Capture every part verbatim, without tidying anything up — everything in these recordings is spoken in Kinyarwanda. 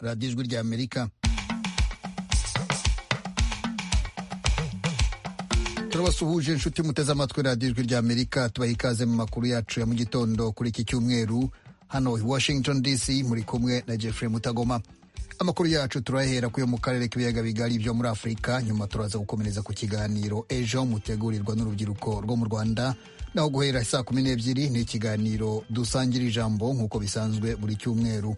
radiyo ijwi rya Amerika. Turabasuhuje inshuti muteze amatwi radiyo ijwi rya Amerika, tubaha ikaze mu makuru yacu ya mu gitondo kuri iki cyumweru. Hano i Washington D C muri kumwe na Jeffrey Mutagoma. Amakuru yacu turahera kuyo mu karere k'ibiyaga bigari byo muri Afurika, nyuma turaza gukomereza ku kiganiro ejo mutegurirwa n'urubyiruko rwo mu Rwanda, naho guhera saa kumi n'ebyiri ni ikiganiro dusangira ijambo nk'uko bisanzwe buri cyumweru.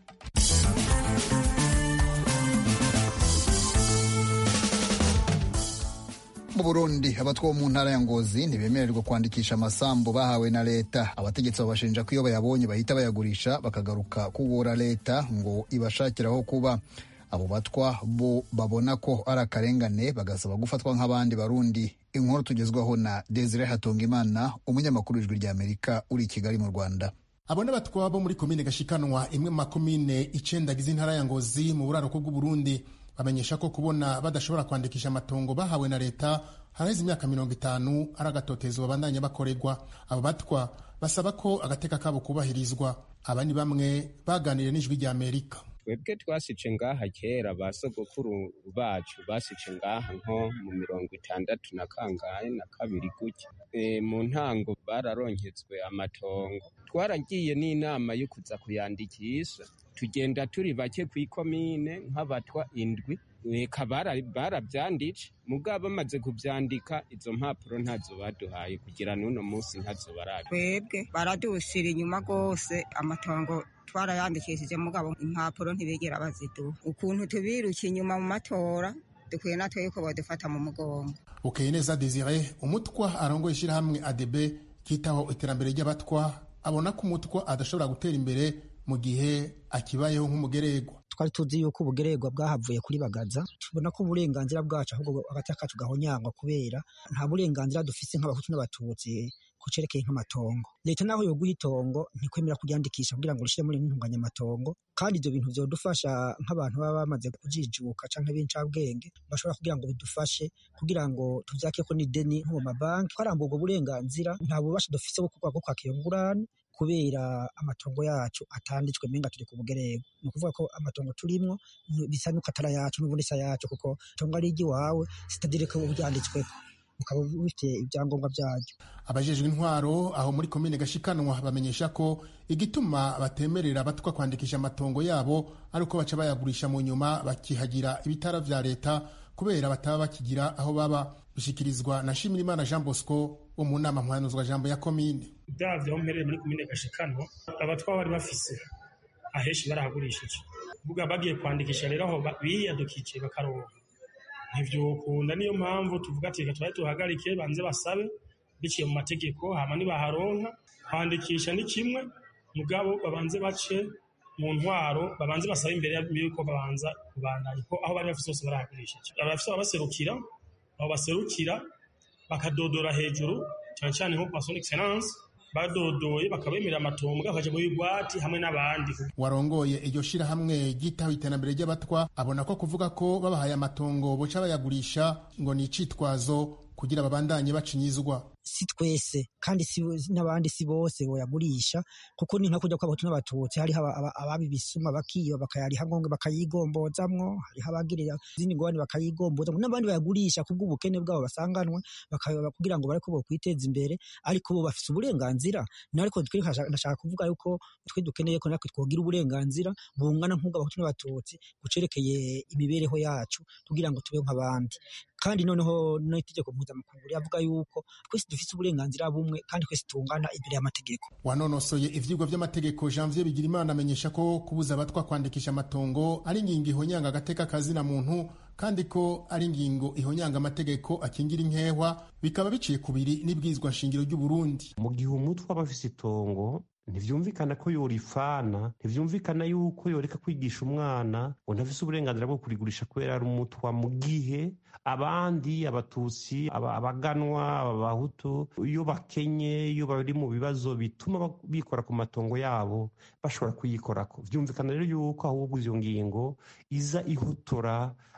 Mu Burundi, abatwa mu ntara ya Ngozi ntibemererwa kwandikisha amasambu bahawe na leta. Abategetsi babashinja ko iyo bayabonye bahita bayagurisha bakagaruka kubura leta ngo ibashakiraho kuba. Abo batwa bo babona ko ari akarengane, bagasaba gufatwa nk'abandi Barundi. Inkuru tugezwaho na Desire Hatungimana, umunyamakuru w'Ijwi rya Amerika uri i Kigali mu Rwanda. Abo n'abatwa bo muri komine Gashikanwa, imwe mu makomine icenda agize intara ya Ngozi mu buraruko bw'u Burundi, bamenyesha ko kubona badashobora kwandikisha amatongo bahawe na leta haraheze imyaka mirongo itanu ari agatotezo babandanya bakorerwa. Abo batwa basaba ko agateka kabo kubahirizwa. Aba ni bamwe baganiriye n'Ijwi rya Amerika. Twebwe twasice ngaha kera, ba sogokuru bacu basice ngaha nko mu mirongo itandatu na kangahe na kabiri gutya. E, mu ntango bararonketswe amatongo, twaragiye n'inama yo kuza kuyandikisha, tugenda turi bake kw'ikomine nk'abatwa indwi. Eka baravyanditse, mugabo bamaze kuvyandika izo mpapuro ntazo baduhaye kugira n'uno munsi ntazo barabe. Twebwe baradushira inyuma gose, amatongo twarayandikishije mugabo impapuro ntibigera baziduha. Ukuntu tubiruka inyuma mu matora, dukwiye natwe yuko badufata mu mugongo. Ukeyineza Desire, umutwa arongoye ishirahamwe A D B kitaho iterambere ry'abatwa, abona ko umutwa adashobora gutera imbere mu gihe akibayeho nk'umugeregwa. Twari tuzi yuko ubugeregwa bwahavuye kuri bagaza, tubona ko uburenganzira bwacu ahubwo hagati kacu gahonyangwa kubera nta burenganzira dufise nk'abahutu n'abatutsi kucerekeye nk'amatongo. Leta naho yo guha itongo ntikwemera kuryandikisha kugira ngo rishire muri ntunganya amatongo, kandi ibyo bintu vyodufasha nk'abantu baba bamaze kujijuka canke b'incabwenge, bashobora kugira ngo bidufashe kugira ngo tuvyakeko n'ideni nko mu mabanki. Twarambuye ubwo burenganzira, nta bubasha dufise bwo kwakira ingurane kubera amatongo yacu atanditswe menga turi ku bugerego. Ni ukuvuga ko amatongo turimwo bisa nuko atari yacu n'ubundi sa yacu, kuko tongo ari iry'iwawe sitadire ko byanditswe ukaba ufite ibyangombwa byaryo. Abajejwe intwaro aho muri komine Gashikanwa bamenyesha ko igituma batemerera abatwa kwandikisha amatongo yabo ari uko baca bayagurisha mu nyuma bakihagira ibitara vya leta kubera bataba bakigira aho baba. Bishikirizwa na Shimirimana Jean Bosco wo mu nama mpwanuzwa jambo ya komine. Davyo mpereye muri komine Gashikanwa, abatwa bari bafise aheshi barahagurishije, buga bagiye kwandikisha rero aho biyadukije bakaronka ntivyokunda. Niyo mpamvu tuvuga ati reka twaye tuhagarike banze basabe biciye mu mategeko, hama nibaharonka kwandikisha ni kimwe, mugabo babanze bace mu ntwaro, babanze basabe imbere y'uko babanza kubandanya ko aho bari bafise bose barahagurishije. Abafise abaserukira abo baserukira bakadodora hejuru cyane cyane nko kwa son excellence, badodoye bakabemerera amatongo bakaje mu bigwati hamwe n'abandi. Warongoye iryo shira hamwe gitaho iterambere ry'abatwa abona ko kuvuga ko babahaye amatongo boca bayagurisha ngo ni icitwazo kugira babandanye bacinyizwa. Si twese kandi si n'abandi si bose boyagurisha, kuko ni nka kujya kw'abahutu n'abatutsi, hari ababi bisuma bakiyo bakayariha ngonge bakayigombozamwo, hari abagirira izindi ngwani bakayigombozamwo, n'abandi bayagurisha kubw'ubukene bwabo basanganwe bakaba kugira ngo bareko bo kwiteza imbere, ariko bo bafise uburenganzira. Nariko twe ndashaka kuvuga yuko twe dukeneye ko natwe twogira uburenganzira bungana nk'ubw'abahutu n'abatutsi gucerekeye imibereho yacu kugira ngo tube nk'abandi. Kandi noneho n'itegeko mpuzamakungu rivuga yuko twese dufise uburenganzira bumwe kandi twese tungana imbere y'amategeko. Wanonosoye ivyigwa vy'amategeko Janvier Bigirimana amenyesha ko kubuza abatwa kwandikisha amatongo ari ingingo ihonyanga agateka kazina muntu, kandi ko ari ingingo ihonyanga amategeko akingira inkehwa, bikaba biciye kubiri n'ibwizwa nshingiro ry'u Burundi. Mu gihe umutwa bafise itongo ntivyumvikana ko yorifana, ntivyumvikana yuko yoreka kwigisha umwana ngo ntafise uburenganzira bwo kurigurisha kubera ari umutwa, mu gihe abandi abatutsi abaganwa abahutu iyo bakenye iyo bari mu bibazo bituma bikora ku matongo yabo bashobora kuyikorako. Vyumvikana rero yuko ahubwo izo ngingo iza ihotora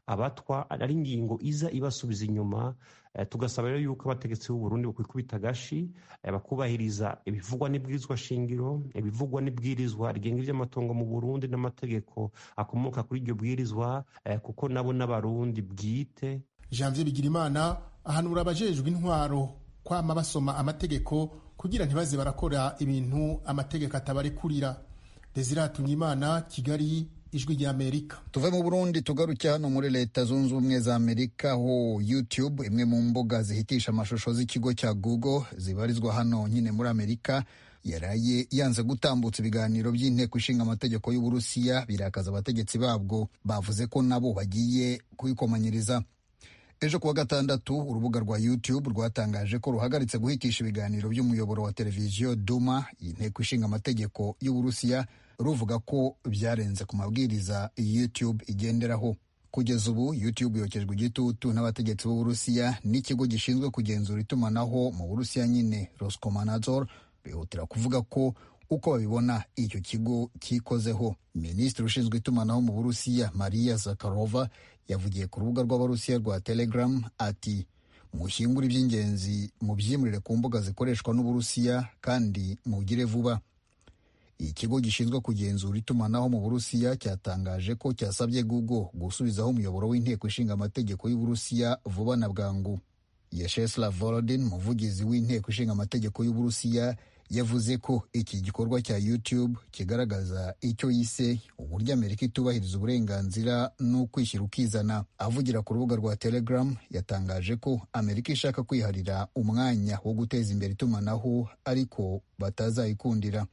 abatwa ari ingingo iza ibasubiza inyuma. Eh, tugasaba rero yuko abategetsi b'u Burundi bakwikubita agashi eh, bakubahiriza ibivugwa n'ibwirizwa shingiro, ibivugwa n'ibwirizwa rigenga ivy'amatongo mu Burundi n'amategeko akomoka kuri iryo bwirizwa eh, kuko nabo n'abarundi bwite. Janvier Bigirimana ahanura abajejwe intwaro kwama basoma amategeko kugira ntibaze barakora ibintu amategeko atabarekurira. Desire Tunyimana, Kigali, Ijwi rya Amerika. Tuve mu Burundi tugaruke hano muri Leta Zunze Ubumwe za Amerika, ho YouTube, imwe mu mbuga zihitisha amashusho z'ikigo cya Google zibarizwa hano nyine muri Amerika, yaraye yanze gutambutsa ibiganiro by'inteko ishinga amategeko y'Uburusiya, birakaza abategetsi babwo bavuze ko nabo bagiye kuyikomanyiriza. Ejo kuwa gatandatu urubuga rwa YouTube rwatangaje ko ruhagaritse guhitisha ibiganiro by'umuyoboro wa televiziyo Duma, inteko ishinga amategeko y'Uburusiya, ruvuga ko byarenze ku mabwiriza YouTube igenderaho. Kugeza ubu YouTube yokejwe igitutu n'abategetsi b'Uburusiya n'ikigo gishinzwe kugenzura itumanaho mu Burusiya nyine Roskomnadzor, bihutira kuvuga ko uko babibona icyo kigo kikozeho. Minisitiri ushinzwe itumanaho mu Burusiya Maria Zakharova yavugiye ku rubuga rw'Abarusiya rwa Telegram ati mushyingure iby'ingenzi mu byimurire ku mbuga zikoreshwa n'Uburusiya kandi mugire vuba. Ikigo gishinzwe kugenzura itumanaho mu Burusiya cyatangaje ko cyasabye Google gusubizaho umuyoboro w'inteko ishinga amategeko y'Uburusiya vuba na bwangu. Vyacheslav Volodin, umuvugizi w'inteko ishinga amategeko y'Uburusiya, yavuze ko iki gikorwa cya YouTube kigaragaza icyo yise uburyo Amerika itubahiriza uburenganzira no kwishyira ukizana. Avugira ku rubuga rwa Telegram yatangaje ko Amerika ishaka kwiharira umwanya wo guteza imbere itumanaho ariko batazayikundira.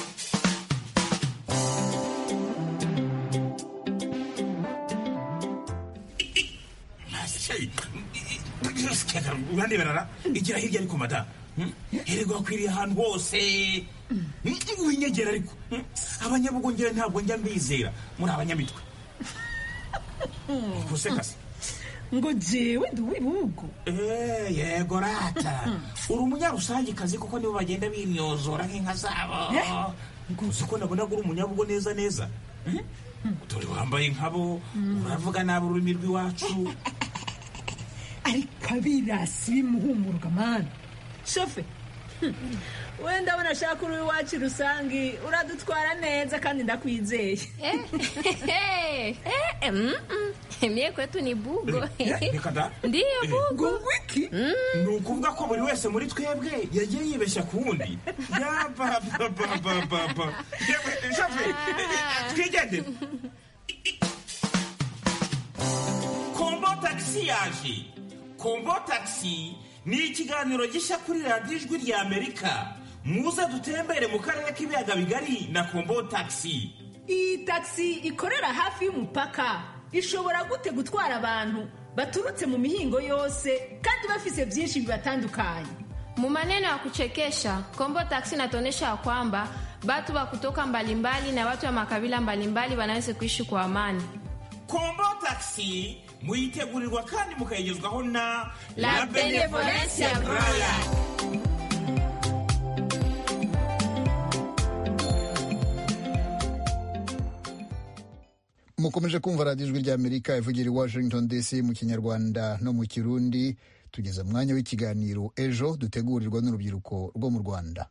urande barara igira hirya ariko mada herego akwiriye ahantu hose winyegera ariko abanyabugongera ntabwo njya mbizera muri abanyamitwe kusekase ngo jewe ndi uw'ibihugu. Eh, yego rata uri umunyarusange kazi kuko nibo bagenda bimyozora nk'inka zabo. Uzi ko nabona uri umunyabugo neza neza. Dore wambaye nkabo uravuga nabi ururimi rw'iwacu. Ariko abirasi bimuhumuruka mani shofe wenda abona ashaka uri iwacu rusangi uradutwara neza kandi ndakwizeye. Mie kwetu ni bugo. Ndiyo bugo. Wiki ni ukuvuga ko buri wese muri twebwe yagiye yibeshya ku wundi. Yapapapapapa shofe twigende. Kombo taxi yaje. Kombo taxi ni ikiganiro gishya kuri radiyo Ijwi rya Amerika. Muze dutembere mu karere k'ibiyaga bigari na Kombo taxi. Iyi taxi ikorera hafi y'umupaka ishobora gute gutwara abantu baturutse mu mihingo yose kandi bafise byinshi bibatandukanye. Mu maneno ya kuchekesha, Kombo taxi inatuonyesha kwamba watu wa kutoka mbalimbali na watu wa makabila mbalimbali wanaweza kuishi kwa amani. Kombo taxi muyitegurirwa kandi mukayigezwaho na La Benevolencia Royal. Mukomeje kumva radiyo Ijwi rya Amerika ivugira i Washington D C mu Kinyarwanda no mu Kirundi. Tugeze mu mwanya w'ikiganiro Ejo dutegurirwa n'urubyiruko rwo mu Rwanda.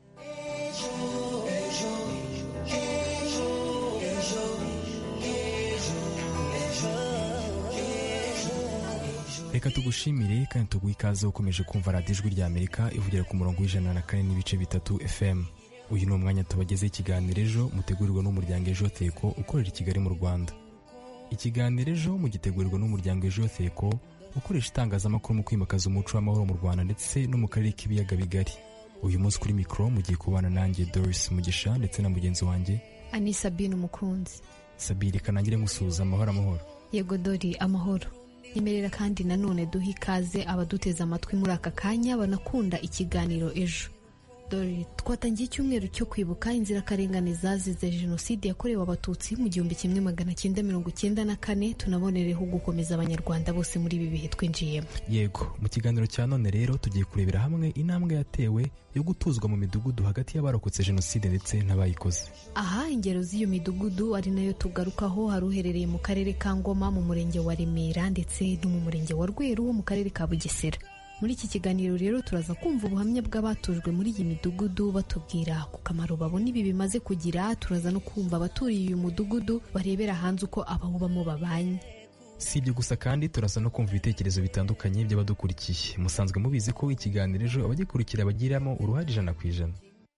Reka tugushimire kandi tuguhe ikaze ukomeje kumva radiyo Ijwi rya Amerika ivugira ku murongo w'ijana na kane n'ibice bitatu F M. Uyu ni umwanya tubagezeho ikiganiro Ejo mutegurirwa n'umuryango Ejo Theko ukorera i Kigali mu Rwanda. Ikiganiro Ejo mugitegurirwa n'umuryango Ejo Theko ukoresha itangazamakuru mu kwimakaza umuco w'amahoro mu Rwanda ndetse no mu karere k'ibiyaga bigari. Uyu munsi kuri mikoro mugiye kubana nanjye Doris Mugisha ndetse na mugenzi wanjye Ani Sabine Umukunzi. Sabine kanangire musuhuza amahoro amahoro. Yego Dori amahoro. Imerera kandi nanone duha ikaze abaduteza amatwi muri aka kanya banakunda ikiganiro Ejo. Dore twatangiye icyumweru cyo kwibuka inzirakarengane zazize jenoside yakorewe abatutsi mu gihumbi kimwe magana cyenda mirongo cyenda na kane. Tunabonereho gukomeza abanyarwanda bose muri ibi bihe twinjiyemo. Yego, mu kiganiro cya none rero tugiye kurebera hamwe intambwe yatewe yo gutuzwa mu midugudu hagati y'abarokotse jenoside ndetse n'abayikoze. Aha ingero z'iyo midugudu ari nayo tugarukaho, hari uherereye mu karere ka Ngoma mu murenge wa Remera ndetse no mu murenge wa Rweru wo mu karere ka Bugesera. Muri iki kiganiro rero turaza kumva ubuhamya bw'abatujwe muri iyi midugudu batubwira ku kamaro babona ibi bimaze kugira. Turaza no kumva abaturiye uyu mudugudu barebera hanze uko abawubamo babanye. Si ibyo gusa kandi turaza no kumva ibitekerezo bitandukanye by'abadukurikiye. Musanzwe mubizi ko ikiganiro ejo abagikurikira bagiramo uruhare ijana ku ijana.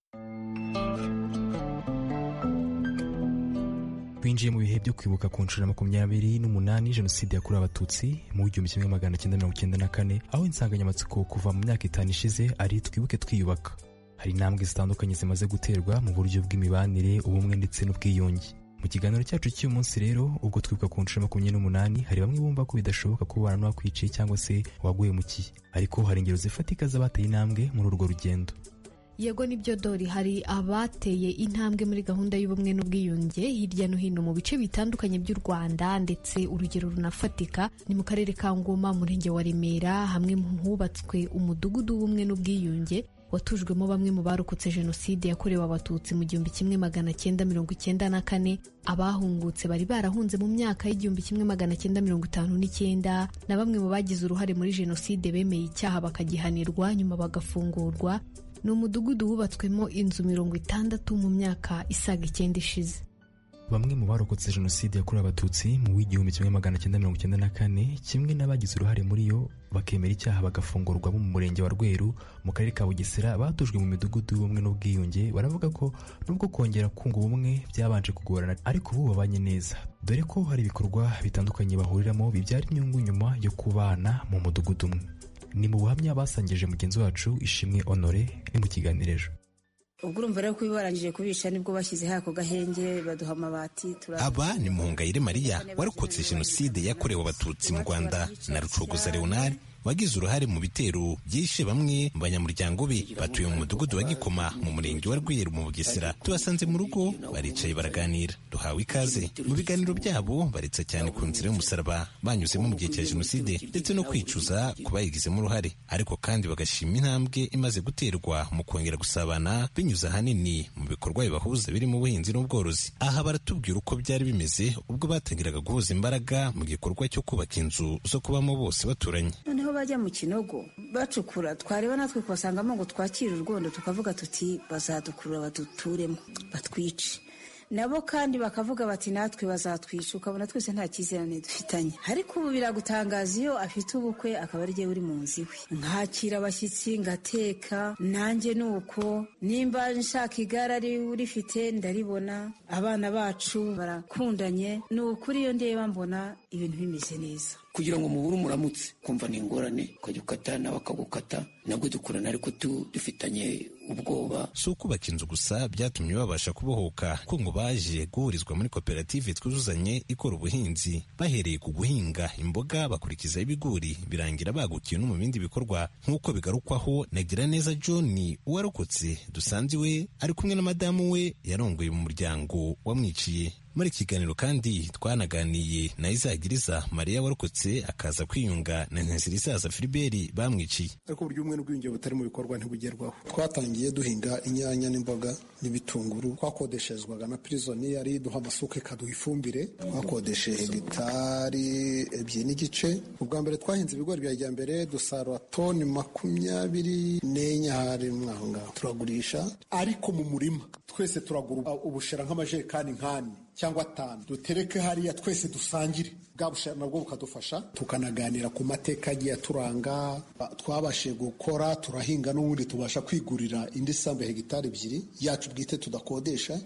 Twinjiye mu bihe byo kwibuka ku nshuro makumyabiri n'umunani jenoside yakorewe abatutsi mu gihumbi kimwe magana cyenda mirongo cyenda na kane, aho insanganyamatsiko kuva mu myaka itanu ishize ari twibuke twiyubaka. Hari intambwe zitandukanye zimaze guterwa mu buryo bw'imibanire, ubumwe ndetse n'ubwiyunge. Mu kiganiro cyacu cy'uyu munsi rero, ubwo twibuka ku nshuro makumyabiri n'umunani, hari bamwe bumva ko bidashoboka kubana n'uwakwiciye cyangwa se waguhemukiye, ariko hari ingero zifatika z'abateye intambwe muri urwo rugendo. Yego nibyo Dori, hari abateye intambwe muri gahunda y'ubumwe n'ubwiyunge hirya no hino mu bice bitandukanye by'u Rwanda, ndetse urugero runafatika ni mu karere ka Ngoma, murenge wa Remera, hamwe mu hubatswe umudugudu w'ubumwe n'ubwiyunge watujwemo bamwe mu barokotse jenoside yakorewe abatutsi mu gihumbi kimwe magana cyenda mirongo icyenda na kane. Abahungutse bari barahunze mu myaka y'igihumbi kimwe magana cyenda mirongo itanu n'icyenda, na bamwe mu bagize uruhare muri jenoside bemeye icyaha bakagihanirwa nyuma bagafungurwa. Ni umudugudu wubatswemo inzu mirongo itandatu mu myaka isaga icyenda ishize. Bamwe mu barokotse jenoside yakorewe abatutsi mu w'igihumbi kimwe magana cyenda mirongo icyenda na kane, kimwe n'abagize uruhare muri yo bakemera icyaha bagafungurwa mu murenge wa Rweru mu karere ka Bugesera, batujwe mu midugudu y'ubumwe n'ubwiyunge. Baravuga ko nubwo kongera kunga ubumwe byabanje kugorana, ariko ubu babanye neza, dore ko hari ibikorwa bitandukanye bahuriramo bibyara inyungu nyuma yo kubana mu mudugudu umwe. Ni mu buhamya basangije mugenzi wacu Ishimwe Honore ni mu kiganiro ejo. Ubwo urumva rero ko barangije kubisha nibwo bashyize hako gahenge baduha amabati. Aba ni Muhungayire Maria warokotse jenoside yakorewe abatutsi mu Rwanda, na Rucogoza Leonard wagize uruhare mu bitero byishe bamwe mu banyamuryango be. Batuye mu mudugudu wa Gikoma mu murenge wa Rweru mu Bugesera. Tubasanze mu rugo baricaye baraganira, duhawe ikaze. Mu biganiro byabo baretsa cyane ku nzira y'umusaraba banyuzemo mu gihe cya jenoside ndetse no kwicuza ku bayigizemo uruhare, ariko kandi bagashima intambwe imaze guterwa mu kongera gusabana binyuze ahanini mu bikorwa bibahuza birimo ubuhinzi n'ubworozi. Aha baratubwira uko byari bimeze ubwo batangiraga guhuza imbaraga mu gikorwa cyo kubaka inzu zo kubamo bose baturanye. Noneho bajya mu kinogo bacukura, twareba natwe kubasangamo ngo twakire urwondo, tukavuga tuti bazadukurura baduturemo batwice. Nabo kandi bakavuga bati natwe bazatwica, ukabona twese nta cyizerane dufitanye. Ariko ubu biragutangaza iyo afite ubukwe akaba ari jye uri mu nzu iwe, nkakira abashyitsi ngateka, nanjye nuko nimba nshaka igare ari urifite ndaribona, abana bacu barakundanye. Ni ukuri iyo ndeba mbona ibintu bimeze neza. Kugira ngo muhure umuramutse kumva ni ingorane, ukajya ukata nawe akagukata, nabwo dukurana ariko dufitanye ubwoba. Si ukubaka inzu gusa byatumye babasha kubohoka, ko ngo baje guhurizwa muri koperative Twuzuzanye ikora ubuhinzi. Bahereye ku guhinga imboga bakurikiza ibigori, birangira bagukiye no mu bindi bikorwa, nk'uko bigarukwaho na Giraneza John uwarokotse dusanze iwe ari kumwe na madamu we yarongoye mu muryango wamwiciye. Muri kiganiro kandi twanaganiye na Izagiriza Maria warokotse akaza kwiyunga na Ntezirizaza Filibert bamwiciye. Ariko buryo umwe n'ubwiyunge butari mu bikorwa ntibugerwaho. Twatangiye duhinga inyanya n'imboga n'ibitunguru, twakodeshezwaga na prisoni yari duha amasuka ikaduha ifumbire. Twakodeshe hegitari ebyiri n'igice. Ubwa mbere twahinze ibigori bya kijyambere dusarura toni makumyabiri n'enye hari mwaho ngaho turagurisha, ariko mu murima twese turagura ubushera nk'amajerekani nkani cyangwa atanu, dutereke hariya twese dusangire. Bwa bushera nabwo bukadufasha, tukanaganira ku mateka agiye aturanga. Twabashe gukora turahinga, n'ubundi tubasha kwigurira indi sambu ya hegitari ebyiri yacu bwite tudakodesha,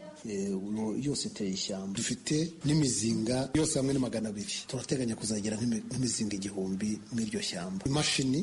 yose iteye ishyamba. Dufite n'imizinga yose hamwe ni magana abiri, turateganya kuzagera nk'imizinga igihumbi muri iryo shyamba. Imashini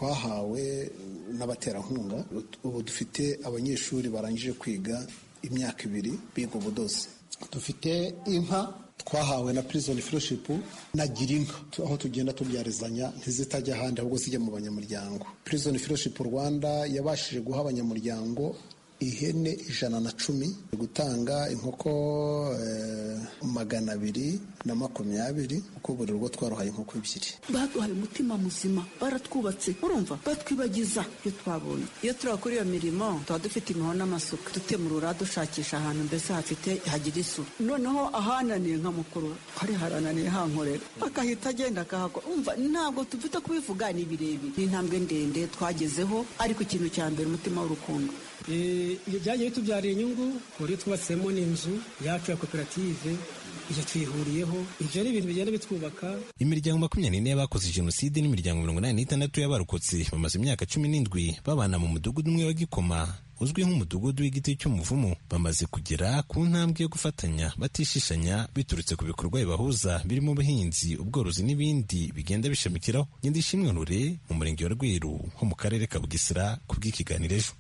twahawe n'abaterankunga. Ubu dufite abanyeshuri barangije kwiga imyaka ibiri biga ubudozi. Dufite inka twahawe na prison fellowship na girinka, aho tugenda tubyarizanya ntizitajya ahandi ahubwo zijya mu banyamuryango. Prison fellowship Rwanda yabashije guha abanyamuryango ihene ijana na cumi, gutanga inkoko eh, magana abiri na makumyabiri, kuko buri rugo twaruhaye inkoko ebyiri. Baduhaye umutima muzima, baratwubatse, urumva batwibagiza ibyo twabonye. Iyo turakora iyo mirimo tuba dufite imiho n'amasuka, dutemurura dushakisha ahantu mbese hafite hagira isuku. Noneho ahananiye nka mukuru hari harananiye hankorera, akahita agenda akahakora. Umva ntabwo tufite kubivuga, ni birebire, ni intambwe ndende twagezeho, ariko ikintu cya mbere umutima w'urukundo. Ibyo byagiye tubyariye inyungu, kuri twubatsemo n'inzu yacu ya koperative, iyo twihuriyeho, ibyo ari ibintu bigenda bitwubaka. Imiryango makumyabiri n'ine y'abakoze jenoside n'imiryango mirongo inani n'itandatu y'abarokotse bamaze imyaka cumi n'indwi babana mu mudugudu umwe wa Gikoma uzwi nk'umudugudu w'igiti cy'umuvumu. Bamaze kugera ku ntambwe yo gufatanya batishishanya biturutse ku bikorwa bibahuza birimo ubuhinzi, ubworozi n'ibindi bigenda bishamikiraho. Nyindishimwe Nure mu murenge wa Rweru ho mu karere ka Bugesera ku bw'ikiganiro ejo.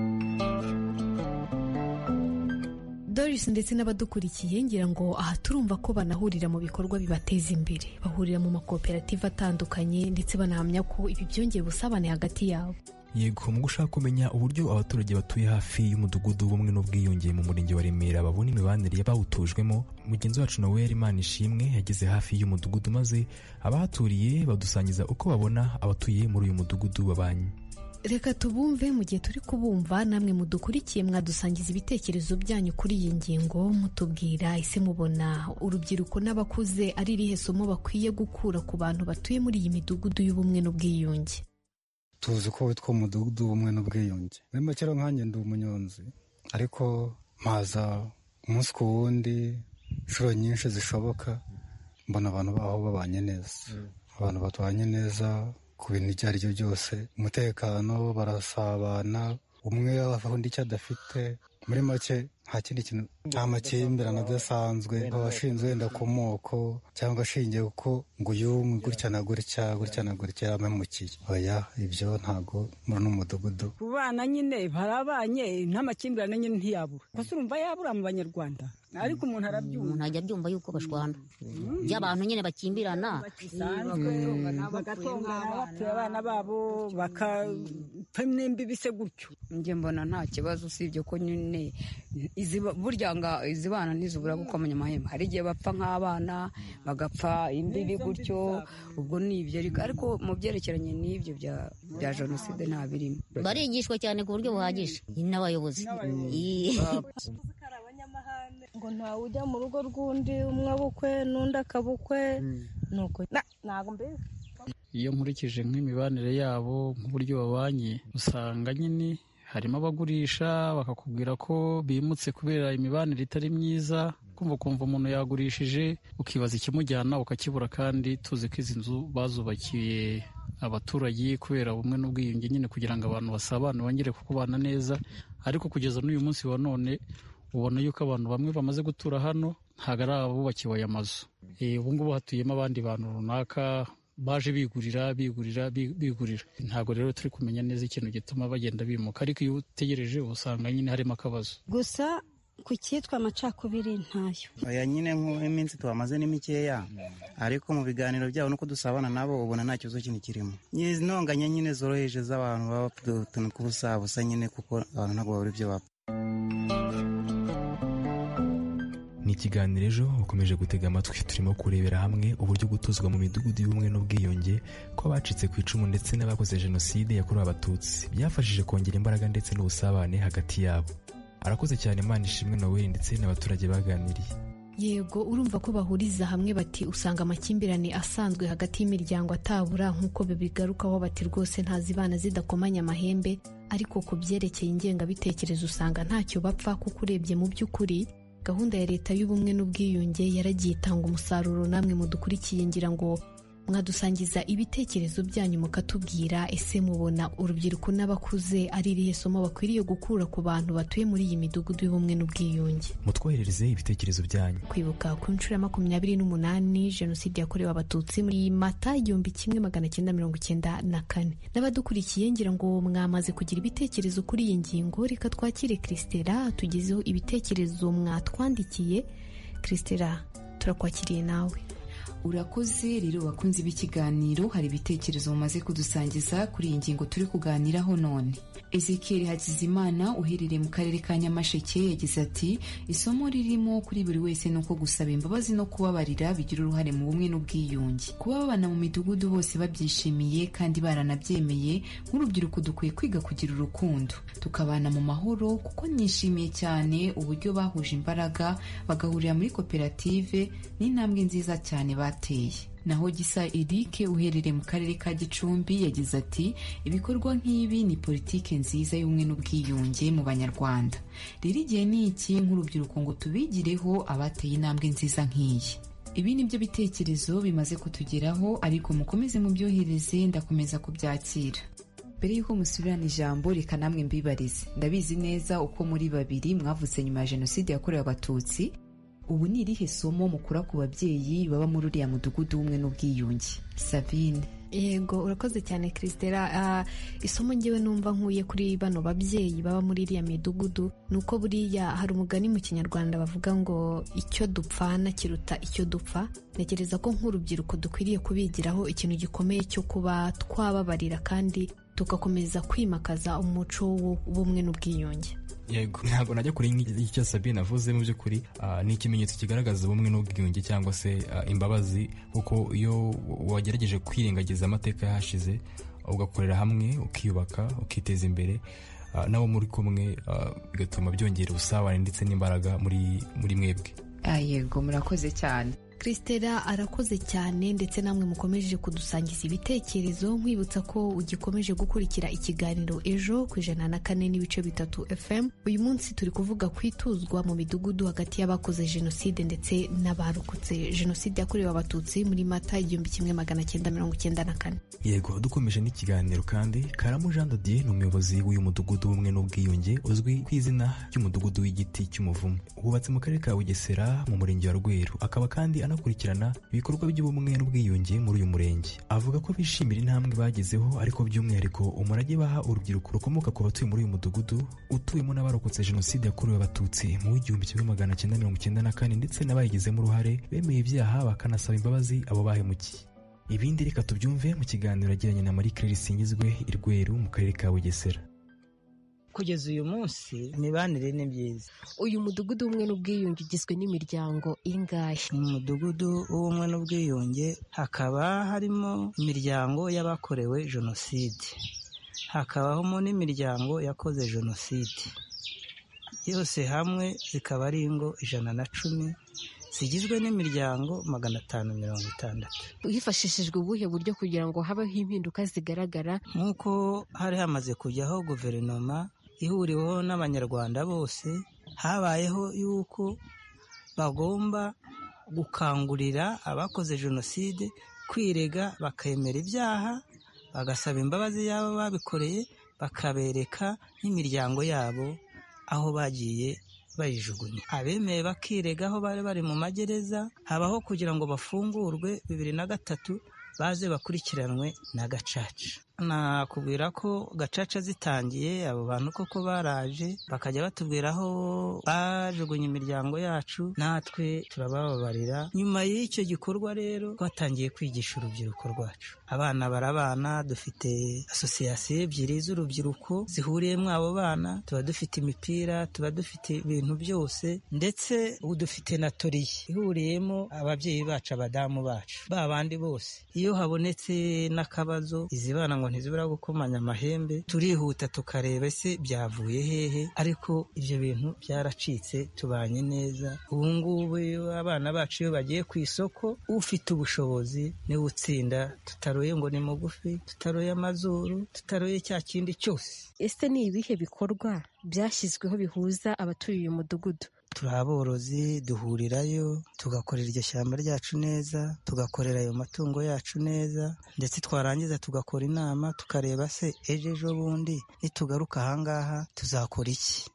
Doris ndetse n'abadukurikiye ngira ngo aha turumva ko banahurira mu bikorwa bibateza imbere, bahurira mu makoperative atandukanye ndetse banahamya ko ibi byongera ubusabane hagati yabo. Yego, mu gushaka kumenya uburyo abaturage batuye hafi y'umudugudu w'ubumwe n'ubwiyunge mu murenge wa Remera babona imibanire bawutujwemo, mugenzi wacu Noel Imanishimwe yageze hafi y'umudugudu maze abahaturiye badusangiza uko babona abatuye muri uyu mudugudu babanye. Reka tubumve mu gihe turi kubumva, namwe mudukurikiye mwadusangiza ibitekerezo byanyu kuri iyi ngingo, mutubwira ese mubona urubyiruko n'abakuze ari irihe somo bakwiye gukura ku bantu batuye muri iyi midugudu y'ubumwe n'ubwiyunge. Tuzi ko witwa umudugudu w'ubumwe n'ubwiyunge. Muri make rero nkanjye ndi umunyonzi, ariko mpaza umunsi ku wundi inshuro nyinshi zishoboka, mbona abantu baho babanye neza, abantu batwanye neza ku bintu ibyo ari byo byose, umutekano, barasabana, umwe aho undi icyo adafite. Muri make nta kindi kintu, nta makimbirane adasanzwe abashinzwe wenda ku moko cyangwa ashingiye kuko ngo uyu gutya na gutya gutya na gutya yamemukiye. Oya, ibyo ntago muri n'umudugudu. Ku bana nyine barabanye, nta makimbirane nyine ntiyabura. Gusa urumva yabura mu Banyarwanda, ariko umuntu arabyumva, umuntu ajya abyumva yuko bashwana by'abantu nyine bakimbirana, bagatongana batuye abana babo bakapfa nimba bise gutyo. Njye mbona nta kibazo, usibye ko nyine burya nga izi bana ntizubura gukomanya amahema, hari igihe bapfa nk'abana bagapfa imbibi gutyo, ubwo ni ibyo. Ariko mu byerekeranye n'ibyo bya jenoside nta birimo, barigishwa cyane ku buryo buhagije n'abayobozi. Ngo ntawe ujya mu rugo rw'undi, umwe abukwe n'undi akabukwe, nuko ntabwo mbizi. Iyo nkurikije nk'imibanire yabo nk'uburyo babanye, usanga nyine harimo abagurisha bakakubwira ko bimutse kubera imibanire itari myiza, kumva kumva umuntu yagurishije ukibaza ikimujyana ukakibura, kandi tuzi ko izi nzu bazubakiye abaturage kubera ubumwe n'ubwiyunge nyine kugira ngo abantu basabane bongere kukubana neza. Ariko kugeza n'uyu munsi wa none ubona yuko abantu bamwe bamaze gutura hano ntabwo ari abubakiwe aya mazu. Ubu ngubu hatuyemo abandi bantu runaka baje bigurira bigurira bigurira. Ntabwo rero turi kumenya neza ikintu gituma bagenda bimuka, ariko iyo utegereje usanga nyine harimo akabazo. Gusa ku cyitwa amacakubiri ntayo. Oya, nyine nk'iminsi tuhamaze ni mikeya, ariko mu biganiro byabo nuko dusabana nabo ubona nta kibazo kintu kirimo. Intonganya nyine zoroheje z'abantu baba utuntu tw'ubusabusa nyine, kuko abantu ntabwo babura ibyo bapfa. Ni ikiganiro ejo ukomeje gutega amatwi, turimo kurebera hamwe uburyo gutuzwa mu midugudu y'ubumwe n'ubwiyunge ko abacitse ku icumu ndetse n'abakoze jenoside yakorewe abatutsi byafashije kongera imbaraga ndetse n'ubusabane hagati yabo. Arakoze cyane Imanishimwe Noel ndetse n'abaturage baganiriye. Yego, urumva ko bahuriza hamwe bati usanga amakimbirane asanzwe hagati y'imiryango atabura, nk'uko bibigarukaho bati rwose ntazibana zidakomanya amahembe, ariko ku byerekeye ingengabitekerezo usanga ntacyo bapfa, kuko urebye mu by'ukuri gahunda ya leta y'ubumwe n'ubwiyunge yaragiye itanga umusaruro. Namwe mudukurikiye ngira ngo mwadusangiza ibitekerezo byanyu mukatubwira ese mubona urubyiruko n'abakuze ari irihe somo bakwiriye gukura ku bantu batuye muri iyi midugudu y'ubumwe n'ubwiyunge. Mutwoherereze ibitekerezo byanyu. Kwibuka ku nshuro ya makumyabiri n'umunani jenoside yakorewe abatutsi muri Mata igihumbi kimwe magana cyenda mirongo icyenda na kane. N'abadukurikiye ngira ngo mwamaze kugira ibitekerezo kuri iyi ngingo, reka twakire Christela tugezeho ibitekerezo mwatwandikiye. Christela, turakwakiriye nawe. Urakoze rero bakunzi b'ikiganiro, hari ibitekerezo mumaze kudusangiza kuri iyi ngingo turi kuganiraho none. Ezekiel Hakizimana uherereye mu karere ka Nyamasheke yagize ati isomo ririmo kuri buri wese ni uko gusaba imbabazi no kubabarira bigira uruhare mu bumwe n'ubwiyunge. Kuba babana mu midugudu bose babyishimiye kandi baranabyemeye, nk'urubyiruko dukwiye kwiga kugira urukundo tukabana mu mahoro, kuko nishimiye cyane uburyo bahuje imbaraga bagahurira muri koperative, n'intambwe nziza cyane bateye. Naho Gisa Eric uherereye mu karere ka Gicumbi yagize ati ibikorwa nk'ibi ni politike nziza y'ubumwe n'ubwiyunge mu banyarwanda. Rero igihe ni iki nk'urubyiruko ngo tubigireho abateye intambwe nziza nk'iyi. Ibi ni byo bitekerezo bimaze kutugeraho, ariko mukomeze mubyohereze ndakomeza kubyakira. Mbere y'uko musubirana ijambo reka namwe mbibarize. Ndabizi neza uko muri babiri mwavutse nyuma ya Jenoside yakorewe Abatutsi. Ubu ni irihe somo mukura ku babyeyi baba muri uriya mudugudu w'ubumwe n'ubwiyunge? Sabine. Yego, urakoze cyane Christela. Uh, isomo ngewe numva nkuye kuri bano babyeyi baba muri iriya midugudu nuko buriya hari umugani mu Kinyarwanda bavuga ngo icyo dupfana kiruta icyo dupfa. Ntekereza ko nk'urubyiruko dukwiriye kubigiraho ikintu gikomeye cyo kuba twababarira kandi tugakomeza kwimakaza umuco w'ubumwe n'ubwiyunge. Yego, ntabwo najya kuri icyo Sabine avuze. Mu by'ukuri uh, ni ikimenyetso kigaragaza ubumwe n'ubwiyunge cyangwa se uh, imbabazi, kuko iyo wagerageje kwirengagiza amateka yahashize ugakorera hamwe ukiyubaka ukiteza imbere, uh, nabo muri kumwe uh, bigatuma byongera ubusabane ndetse n'imbaraga muri muri mwebwe. Ah, yego, murakoze cyane. Christela arakoze cyane, ndetse namwe mukomeje kudusangiza ibitekerezo. Nkwibutsa ko ugikomeje gukurikira ikiganiro Ejo ku ijana na kane n'ibice bitatu F M. Uyu munsi turi kuvuga kwituzwa mu midugudu hagati y'abakoze Jenoside ndetse n'abarokotse Jenoside yakorewe Abatutsi muri Mata igihumbi kimwe magana cyenda mirongo icyenda na kane. Yego, dukomeje n'ikiganiro kandi Karamu Jean de Dieu ni umuyobozi w'uyu mudugudu w'ubumwe n'ubwiyunge uzwi ku izina ry'umudugudu w'igiti cy'umuvumo. Wubatse mu karere ka Bugesera mu murenge wa Rweru, akaba kandi anakurikirana ibikorwa by'ubumwe n'ubwiyunge muri uyu murenge. Avuga ko bishimira intambwe bagezeho, ariko by'umwihariko umurage baha urubyiruko rukomoka ku batuye muri uyu mudugudu utuyemo n'abarokotse Jenoside yakorewe Abatutsi mu igihumbi kimwe magana cyenda mirongo icyenda na kane ndetse n'abayigizemo uruhare bemeye ibyaha bakanasaba imbabazi abo bahemukiye. Ibindi reka tubyumve mu kiganiro yagiranye na Marie Claire Singizwe i Rweru mu karere ka Bugesera. Kugeza uyu munsi imibanire ni myiza. Uyu mudugudu w'ubumwe n'ubwiyunge ugizwe n'imiryango ingahe? Mu mudugudu w'ubumwe n'ubwiyunge hakaba harimo imiryango y'abakorewe Jenoside, hakabamo n'imiryango yakoze Jenoside, yose hamwe zikaba ari ingo ijana na cumi zigizwe n'imiryango magana atanu mirongo itandatu. Hifashishijwe ubuhe buryo kugira ngo habeho impinduka zigaragara? Nk'uko hari hamaze kujyaho guverinoma ihuriweho n'abanyarwanda bose, habayeho yuko bagomba gukangurira abakoze Jenoside kwirega bakemera ibyaha, bagasaba imbabazi y'abo babikoreye, bakabereka n'imiryango yabo aho bagiye bayijugunye. Abemeye bakirega aho bari bari mu magereza, habaho kugira ngo bafungurwe bibiri na gatatu baze bakurikiranwe na gacaca. Nakubwira ko gacaca zitangiye abo bantu koko baraje bakajya batubwira aho bajugunye imiryango yacu, natwe turabababarira. Nyuma y'icyo gikorwa rero twatangiye kwigisha urubyiruko rwacu. Abana barabana, dufite asosiyasiyo ebyiri z'urubyiruko zihuriyemo abo bana, tuba dufite imipira, tuba dufite ibintu byose, ndetse ubu dufite na toriye ihuriyemo ababyeyi bacu, abadamu bacu, ba bandi bose. Iyo habonetse n'akabazo, izi bana ngo ntizibura gukomanya amahembe, turihuta tukareba ese byavuye hehe, ariko ibyo bintu byaracitse, tubanye neza. Ubu ngubu abana bacu iyo bagiye ku isoko, ufite ubushobozi niwe utsinda, tutaroye ngo ni mugufi, tutaroye amazuru, tutaroye cya kindi cyose. Ese ni ibihe bikorwa byashyizweho bihuza abatuye uyu mudugudu? Turi aborozi, duhurirayo tugakorera iryo shyamba ryacu neza, tugakorera ayo matungo yacu neza, ndetse twarangiza tugakora inama tukareba se ejo ejo bundi nitugaruka ahangaha tuzakora iki.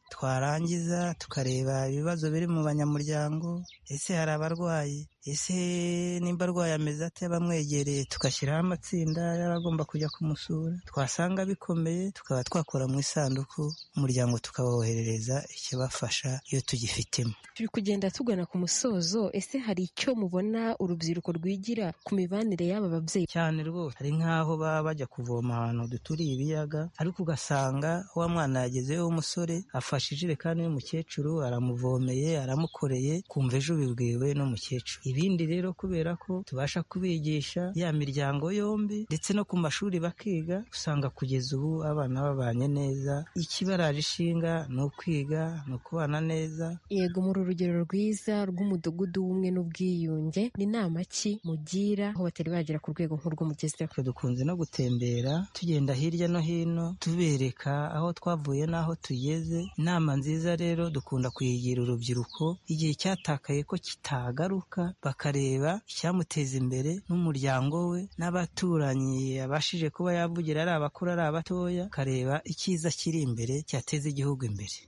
twarangiza tukareba ibibazo biri mu banyamuryango, ese hari abarwayi, ese nimba arwaye ameze ate, bamwegereye tugashyiraho amatsinda y'abagomba kujya kumusura, twasanga bikomeye tukaba twakora mu isanduku umuryango tukaboherereza ikibafasha iyo tugifitemo. Turi kugenda tugana ku musozo, ese hari icyo mubona urubyiruko rwigira ku mibanire y'aba babyeyi? Cyane rwose, hari nk'aho baba bajya kuvoma ahantu duturiye ibiyaga, ariko ugasanga wa mwana yagezeyo w'umusore afashe ijerekani y'umukecuru, aramuvomeye, aramukoreye, kumva ejo bibwiwe n'umukecuru. Ibindi rero kubera ko tubasha kubigisha ya miryango yombi ndetse no ku mashuri bakiga, usanga kugeza ubu abana babanye neza. Ikibaraje ishinga ni ukwiga, ni ukubana neza. Yego, muri urugero rwiza rw'umudugudu w'ubumwe n'ubwiyunge, ni nama ki mugira aho batari bagera ku rwego nk'urwo mugezeho? Dukunze no gutembera tugenda hirya no hino tubereka aho twavuye n'aho tugeze. Inama nziza rero dukunda kuyigira urubyiruko igihe cyatakaye ko kitagaruka, bakareba icyamuteza imbere n'umuryango we n'abaturanyi yabashije kuba yavugira, ari abakuru ari abatoya, kareba icyiza kiri imbere cyateza igihugu imbere.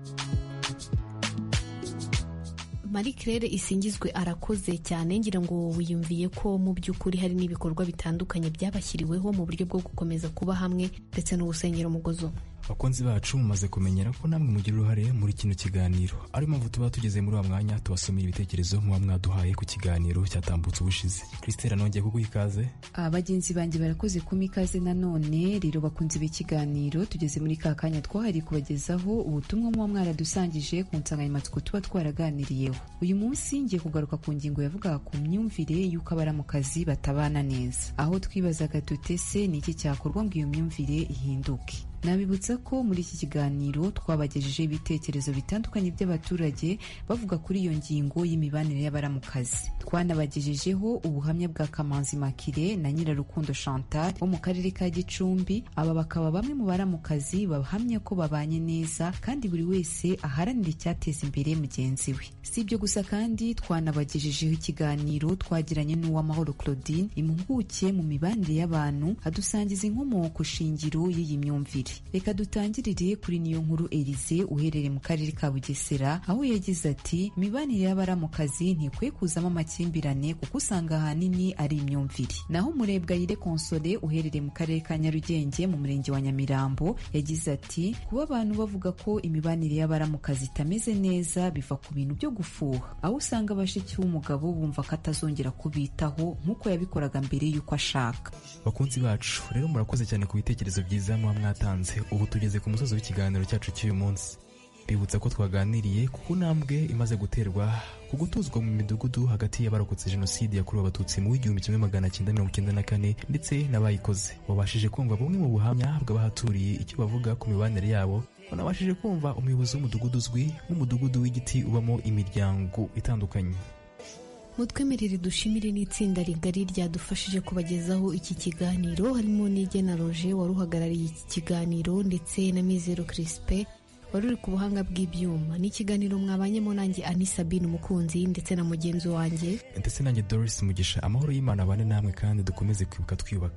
Marie Claire Isingizwe arakoze cyane. Ngira ngo wiyumviye ko mu by'ukuri hari n'ibikorwa bitandukanye byabashyiriweho mu buryo bwo gukomeza kuba hamwe ndetse no gusenyera umugozi umwe. Bakunzi bacu mumaze kumenyera ko namwe mugira uruhare muri kino kiganiro, ari mpamvu tuba tugeze muri wa mwanya tubasomera ibitekerezo muba mwaduhaye ku kiganiro cyatambutse ubushize. Christelle, nongeye kuguha ikaze. Abagenzi banjye barakoze kuma ikaze nanone. Rero bakunze b'ikiganiro, tugeze muri ka kanya twahari kubagezaho ubutumwa muba mwaradusangije ku nsanganyamatsiko tuba twaraganiriyeho. Uyu munsi ngiye kugaruka ku ngingo yavugaga ku myumvire y'uko abari mu kazi batabana neza, aho twibazaga tutese ni iki cyakorwa ngo iyo myumvire ihinduke. Nabibutsa ko muri iki kiganiro twabagejeje ibitekerezo bitandukanye by'abaturage bavuga kuri iyo ngingo y'imibanire y'abari mu kazi. Twanabagejejeho ubuhamya bwa Kamanzi Makire na Nyirarukundo Chantal wo mu karere ka Gicumbi. Aba bakaba bamwe mu bari mu kazi bahamya ko babanye neza kandi buri wese aharanira icyateza imbere mugenzi we. Si ibyo gusa kandi twanabagejejeho ikiganiro twagiranye n'Uwamahoro Claudine, impuguke mu mibanire y'abantu, adusangiza inkomoko shingiro y'iyi myumvire. Reka dutangirire kuri niyo nkuru Elise uherereye mu karere ka Bugesera, aho yagize ati imibanire y'abari mu kazi ntikwiye kuzamo amakimbirane kuko usanga ahanini ari imyumvire. Naho Murebwayire Console uherereye mu karere ka Nyarugenge mu murenge wa Nyamirambo yagize ati kuba abantu bavuga ko imibanire y'abari mu kazi itameze neza biva ku bintu byo gufuha, aho usanga bashiki b'umugabo bumva ko atazongera kubitaho nk'uko yabikoraga mbere y'uko ashaka. Bakunzi bacu rero murakoze cyane ku bitekerezo byiza muba mwatanze. Ubu tugeze ku musozi w'ikiganiro cyacu cy'uyu munsi. Bibutsa ko twaganiriye ku ntambwe imaze guterwa ku gutuzwa mu midugudu hagati y'abarokotse jenoside yakorewe abatutsi mu w'igihumbi kimwe magana cyenda mirongo icyenda na kane ndetse n'abayikoze. Babashije kumva bumwe mu buhamya bw'abahaturiye icyo bavuga ku mibanire yabo. Banabashije kumva umuyobozi w'umudugudu uzwi nk'umudugudu w'igiti ubamo imiryango itandukanye. Mutwemerere dushimire n'itsinda rigari ryadufashije kubagezaho iki kiganiro, harimo Nigena Roger wari uhagarariye iki kiganiro ndetse na Mizero Crispe wari uri ku buhanga bw'ibyuma. Ni ikiganiro mwabanyemo nanjye Ani Sabine umukunzi ndetse na mugenzi wanjye ndetse nanjye Doris Mugisha. Amahoro y'Imana abane namwe kandi dukomeze kwibuka twiyubaka.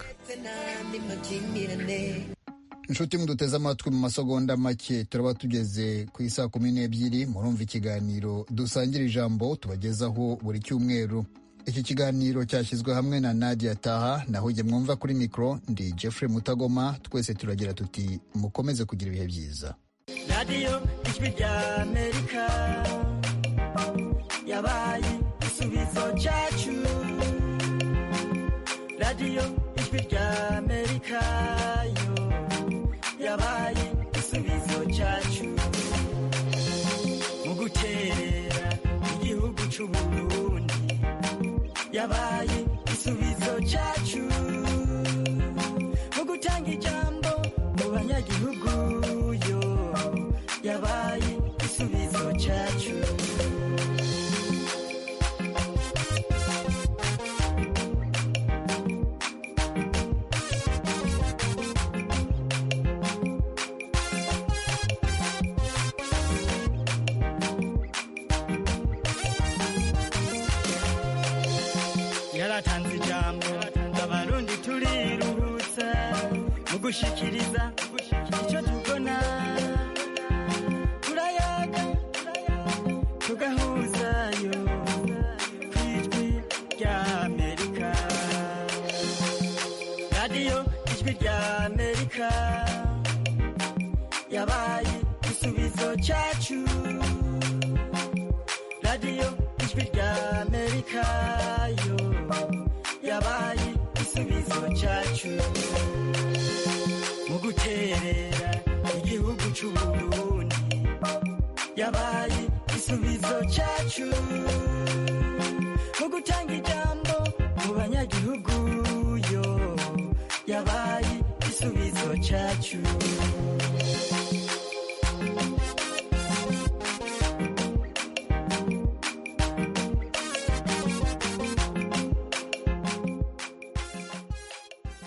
Inshuti muduteze amatwi, mu masegonda make turaba tugeze ku isaa kumi n'ebyiri. Murumva ikiganiro dusangira ijambo tubagezaho buri cyumweru. Iki kiganiro cyashyizwe hamwe na Nadia Taha, naho jye mwumva kuri mikro ndi Jeffrey Mutagoma. Twese turagira tuti mukomeze kugira ibihe byiza. Radio Ijwi rya Amerika yabaye igisubizo cyacu. Radio Ijwi rya Amerika yo yabaye igisubizo cyacu mu gutera igihugu cy'u Burundi. Yabaye igisubizo cyacu mu gutanga ijambo mu banyagihugu yo yabaye igisubizo cyacu. Yaratanze ijambo abarundi turiruhutsa mu gushikiriza icyo tubona. radiyo ijwi rya amerika yabaye igisubizo cyacu, radiyo ijwi rya amerika yo yabaye igisubizo cyacu, mu guterera igihugu cy'uburundi yabaye igisubizo cyacu, mu gutanga ijambo mu banyagihugu yo yabaye igisubizo cyacu.